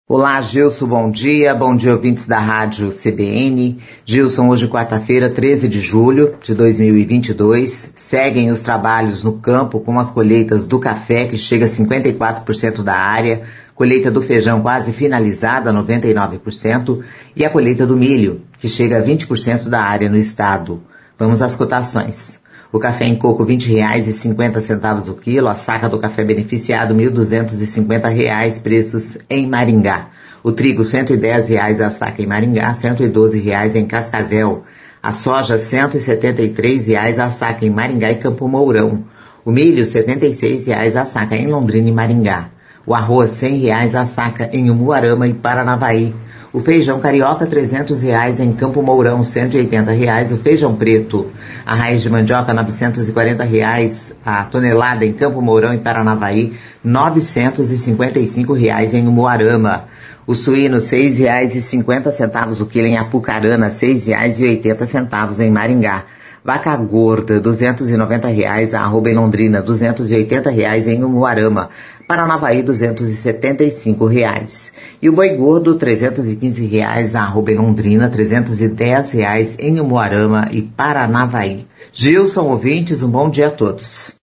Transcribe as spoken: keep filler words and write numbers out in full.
Olá, Gilson, bom dia. Bom dia, ouvintes da Rádio C B N. Gilson, hoje quarta-feira, treze de julho de dois mil e vinte e dois. Seguem os trabalhos no campo com as colheitas do café, que chega a cinquenta e quatro por cento da área, colheita do feijão quase finalizada, noventa e nove por cento, e a colheita do milho, que chega a vinte por cento da área no estado. Vamos às cotações. O café em coco vinte reais e cinquenta centavos o quilo, a saca do café beneficiado mil duzentos e cinquenta reais, preços em Maringá. O trigo cento e dez reais a saca em Maringá, cento e doze reais em Cascavel. A soja cento e setenta e três reais a saca em Maringá e Campo Mourão. O milho setenta e seis reais a saca em Londrina e Maringá. O arroz cem reais a saca em Umuarama e Paranavaí. O feijão carioca trezentos reais em Campo Mourão, cento e oitenta reais o feijão preto. A raiz de mandioca novecentos e quarenta reais a tonelada em Campo Mourão e Paranavaí, novecentos e cinquenta e cinco reais em Umuarama. O suíno seis reais e cinquenta centavos o quilo em Apucarana, seis reais e oitenta centavos em Maringá. Vaca gorda, duzentos e noventa reais a arroba em Londrina, duzentos e oitenta reais em Umuarama. Paranavaí, duzentos e setenta e cinco reais. E o boi gordo, trezentos e quinze reais a arroba em Londrina, trezentos e dez reais em Umuarama e Paranavaí. Gilson, ouvintes, um bom dia a todos.